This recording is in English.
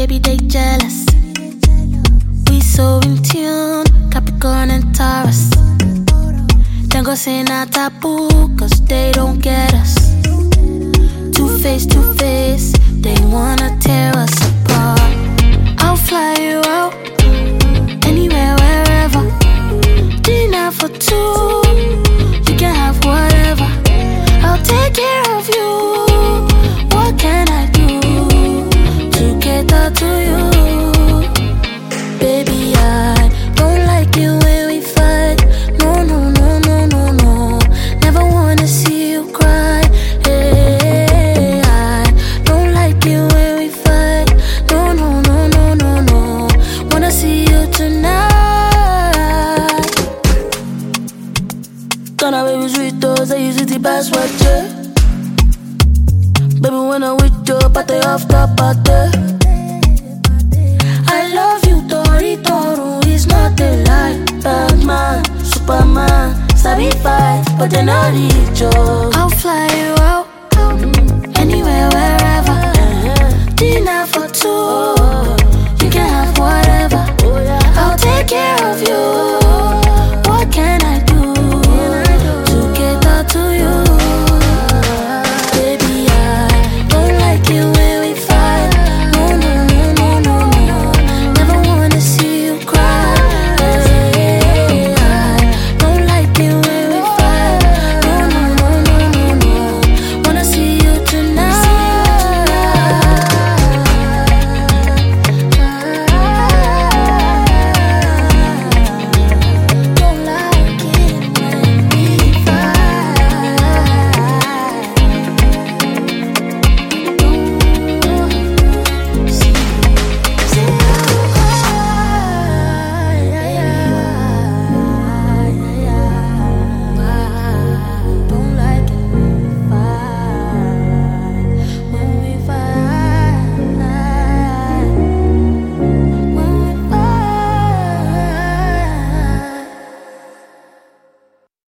baby, they jealous. We so in tune, Capricorn and Taurus. Then go say not taboo, cause they don't get us. Two-face, they wanna tear us apart. I'll fly you out, anywhere, wherever. Dinner for two, you can have whatever. I'll take care of you. What can I do to cater to you? Baby, I don't like it when we fight. No, no, no, no, no, no. Never wanna see you cry. Hey, I don't like it when we fight. No, no, no, no, no, no. Wanna see you tonight. Gonna baby sweet toes, I use it the password, yeah. Baby, when I'm with you, party after party. I love you, Tori Toru, it's not a lie. Batman, Superman, Sabi fight, but they're not each other.